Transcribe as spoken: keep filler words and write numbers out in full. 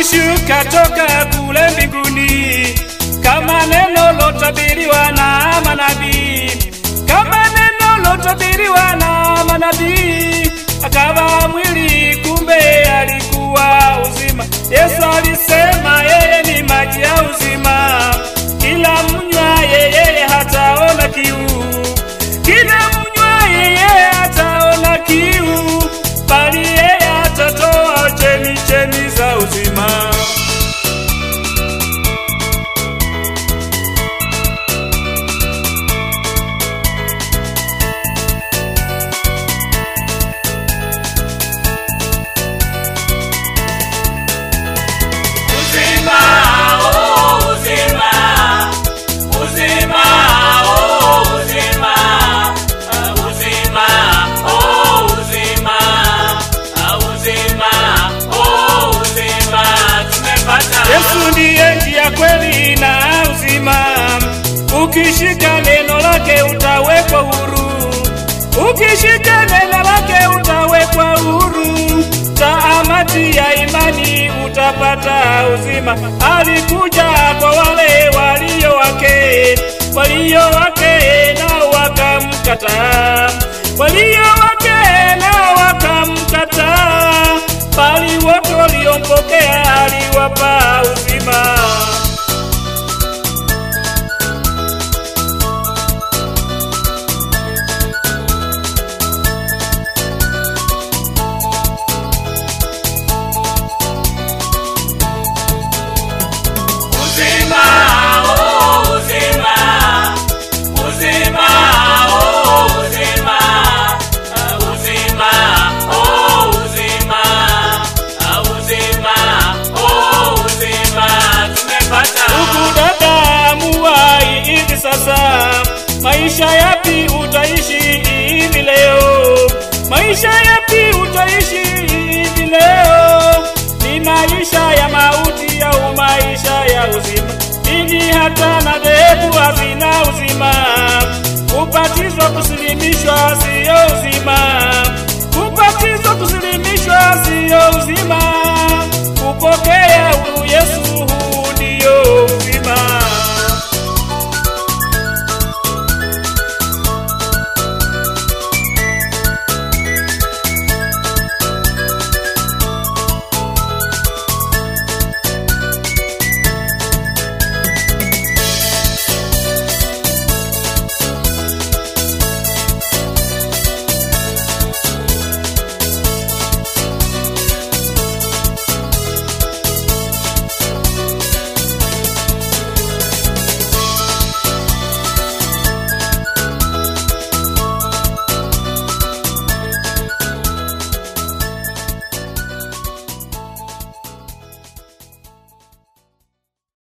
alishuka toka kule mbinguni, kama neno lotabiriwa na manabii, kama neno lotabiriwa na manabii. Akawa mwili, kumbe alikuwa uzima. Yesu alisema yeye ni maji ya uzima, kila mnywa yeye hataona kiu, kila mnywa yeye hataona kiu, bali yeye atatoa chemi chemi za uzima. Yesu ndiye njia, kweli na uzima. Ukishika neno lake utawekwa huru, ukishika neno lake utawekwa huru. Taamati ya imani utapata uzima. Alikuja kwa wale walio wake, walio wake nao wakamkataa, walio wake nao wakamkataa, bali wote waliompokea aliwapa uzima. Uzima, oh uzima, uzima, oh uzima, uzima, oh uzima, uzima, oh uzima, tumepata. Ndugu dada, muwai hivi sasa, maisha yapi utaishi hivi leo? Maisha yapi utaishi hivi leo? Ni maisha ya mauti au maisha ya uzima? Dini hata na dhehebu hazina uzima. Kubatizwa, kusilimishwa sio uzima. Kubatizwa, kusilimishwa